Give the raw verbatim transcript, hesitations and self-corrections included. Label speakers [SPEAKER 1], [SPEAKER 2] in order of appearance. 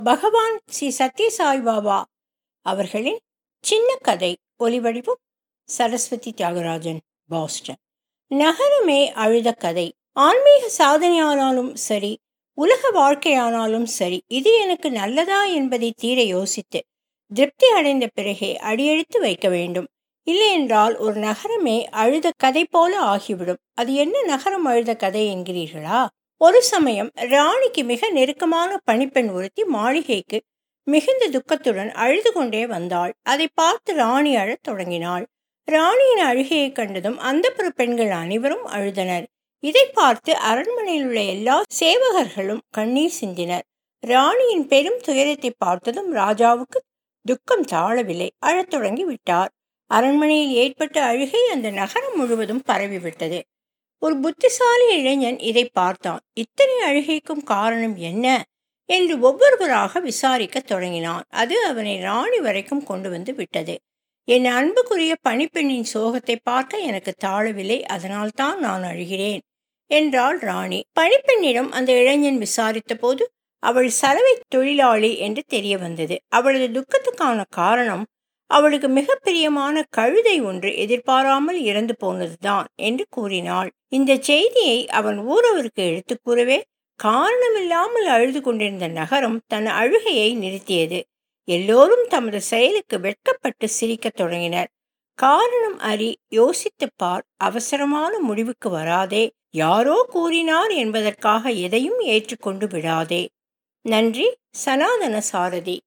[SPEAKER 1] பகவான் ஸ்ரீ சத்ய சாய் பாபா அவர்களின் சின்ன கதை. ஒலிவடிவம் சரஸ்வதி தியாகராஜன், பாஸ்டன். நகரமே அழுத கதை. ஆன்மீக சாதனையானாலும் சரி, உலக வாழ்க்கையானாலும் சரி, இது எனக்கு நல்லதா என்பதை தீர யோசித்து திருப்தி அடைந்த பிறகே அடியெடுத்து வைக்க வேண்டும். இல்லையென்றால் ஒரு நகரமே அழுத கதை போல ஆகிவிடும். அது என்ன நகரம் அழுத கதை என்கிறீர்களா? ஒரு சமயம் ராணிக்கு மிக நெருக்கமான பணிப்பெண் ஒருத்தி மாளிகைக்கு மிகுந்த துக்கத்துடன் அழுது கொண்டே வந்தாள். அதை பார்த்து ராணி அழத் தொடங்கினாள். ராணியின் அழுகையை கண்டதும் அந்தப்புற பெண்கள் அனைவரும் அழுதனர். இதை பார்த்து அரண்மனையில் உள்ள எல்லா சேவகர்களும் கண்ணீர் சிந்தினர். ராணியின் பெரும் துயரத்தை பார்த்ததும் ராஜாவுக்கு துக்கம் தாழவில்லை. அழத் தொடங்கி விட்டார். அரண்மனையில் ஏற்பட்ட அழுகை அந்த நகரம் முழுவதும் பரவிவிட்டது. ஒரு புத்திசாலி இளைஞன் இதை பார்த்தான். இத்தனை அழுகைக்கும் காரணம் என்ன என்று ஒவ்வொருவராக விசாரிக்க தொடங்கினான். அது அவனை ராணி வரைக்கும் கொண்டு வந்து விட்டது. என் அன்புக்குரிய பணிப்பெண்ணின் சோகத்தை பார்க்க எனக்கு தாழவில்லை, அதனால் தான் நான் அழுகிறேன் என்றாள் ராணி. பணிப்பெண்ணிடம் அந்த இளைஞன் விசாரித்த போது அவள் சலவை தொழிலாளி என்று தெரிய வந்தது. அவளது துக்கத்துக்கான காரணம் அவளுக்கு மிக பிரியமான கழுதை ஒன்று எதிர்பாராமல் இறந்து போனதுதான் என்று கூறினாள். இந்த செய்தியை அவன் ஊரவருக்கு எடுத்து கூறவே காரணமில்லாமல் அழுது கொண்டிருந்த நகரம் தன் அழுகையை நிறுத்தியது. எல்லோரும் தமது செயலுக்கு வெட்கப்பட்டு சிரிக்க தொடங்கினர். காரணம் அறி, யோசித்து பார், அவசரமான முடிவுக்கு வராதே. யாரோ கூறினார் என்பதற்காக எதையும் ஏற்றுக்கொண்டு விடாதே. நன்றி. சனாதன சாரதி.